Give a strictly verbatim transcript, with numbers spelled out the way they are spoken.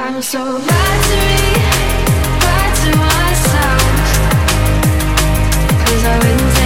I'm so bad to me, bad to myself, 'cause I went